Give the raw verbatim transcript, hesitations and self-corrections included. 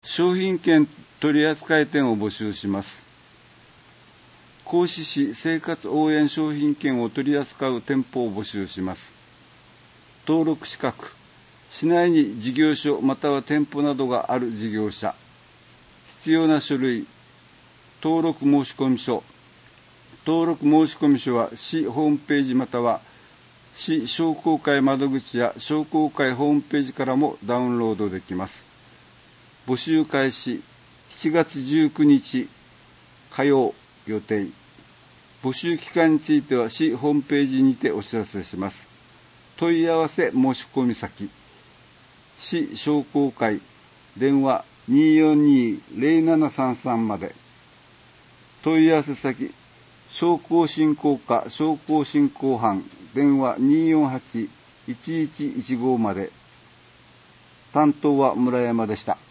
商品券取扱店を募集します。合志市生活応援商品券を取り扱う店舗を募集します。登録資格、市内に事業所または店舗などがある事業者。必要な書類、登録申込書。登録申込書は市ホームページまたは市商工会窓口や商工会ホームページからもダウンロードできます。募集開始しちがつじゅうくにち火曜予定。募集期間については市ホームページにてお知らせします。問い合わせ申込先、市商工会電話 にーよんにー ゼロななさんさん まで。問い合わせ先、商工振興課商工振興班電話 にーよんはち いちいちいちご まで。担当は村山でした。